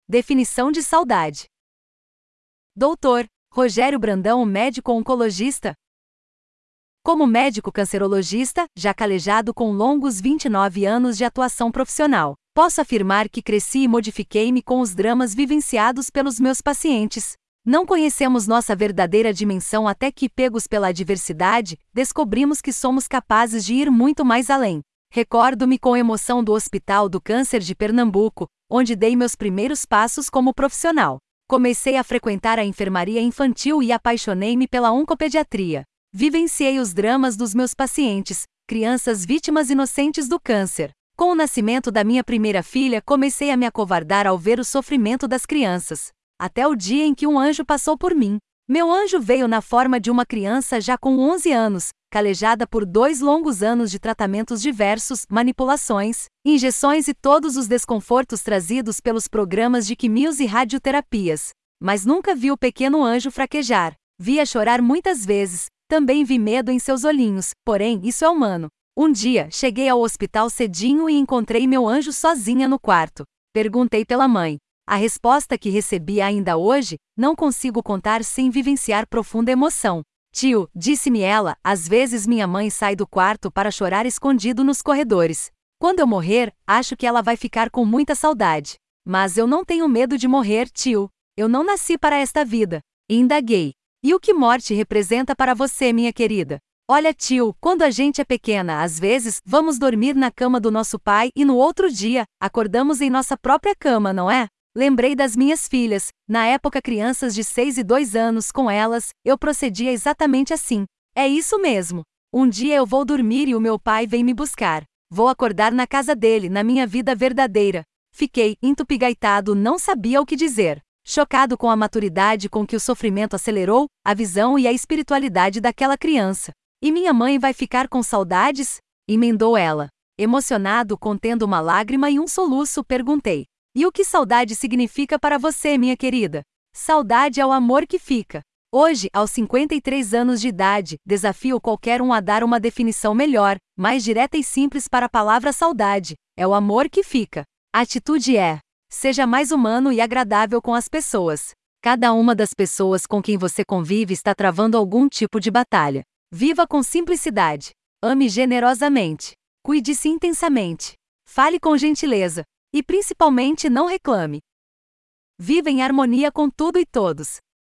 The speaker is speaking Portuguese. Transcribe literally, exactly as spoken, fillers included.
Definição de saudade. doutor Rogério Brandão, médico oncologista. Como médico cancerologista, já calejado com longos vinte e nove anos de atuação profissional, posso afirmar que cresci e modifiquei-me com os dramas vivenciados pelos meus pacientes. Não conhecemos nossa verdadeira dimensão até que, pegos pela adversidade, descobrimos que somos capazes de ir muito mais além. Recordo-me com emoção do Hospital do Câncer de Pernambuco, onde dei meus primeiros passos como profissional. Comecei a frequentar a enfermaria infantil e apaixonei-me pela oncopediatria. Vivenciei os dramas dos meus pacientes, crianças vítimas inocentes do câncer. Com o nascimento da minha primeira filha, comecei a me acovardar ao ver o sofrimento das crianças. Até o dia em que um anjo passou por mim. Meu anjo veio na forma de uma criança já com onze anos, calejada por dois longos anos de tratamentos diversos, manipulações, injeções e todos os desconfortos trazidos pelos programas de quimios e radioterapias. Mas nunca vi o pequeno anjo fraquejar. Vi-a chorar muitas vezes, também vi medo em seus olhinhos, porém isso é humano. Um dia, cheguei ao hospital cedinho e encontrei meu anjo sozinha no quarto. Perguntei pela mãe. A resposta que recebi ainda hoje, não consigo contar sem vivenciar profunda emoção. Tio, disse-me ela, às vezes minha mãe sai do quarto para chorar escondido nos corredores. Quando eu morrer, acho que ela vai ficar com muita saudade. Mas eu não tenho medo de morrer, tio. Eu não nasci para esta vida. Indaguei. E o que morte representa para você, minha querida? Olha, tio, quando a gente é pequena, às vezes, vamos dormir na cama do nosso pai e no outro dia, acordamos em nossa própria cama, não é? Lembrei das minhas filhas, na época crianças de seis e dois anos, com elas, eu procedia exatamente assim. É isso mesmo. Um dia eu vou dormir e o meu pai vem me buscar. Vou acordar na casa dele, na minha vida verdadeira. Fiquei, entupigaitado, não sabia o que dizer. Chocado com a maturidade com que o sofrimento acelerou, a visão e a espiritualidade daquela criança. E minha mãe vai ficar com saudades? Emendou ela. Emocionado, contendo uma lágrima e um soluço, perguntei. E o que saudade significa para você, minha querida? Saudade é o amor que fica. Hoje, aos cinquenta e três anos de idade, desafio qualquer um a dar uma definição melhor, mais direta e simples para a palavra saudade. É o amor que fica. A atitude é: seja mais humano e agradável com as pessoas. Cada uma das pessoas com quem você convive está travando algum tipo de batalha. Viva com simplicidade. Ame generosamente. Cuide-se intensamente. Fale com gentileza. E principalmente não reclame. Viva em harmonia com tudo e todos.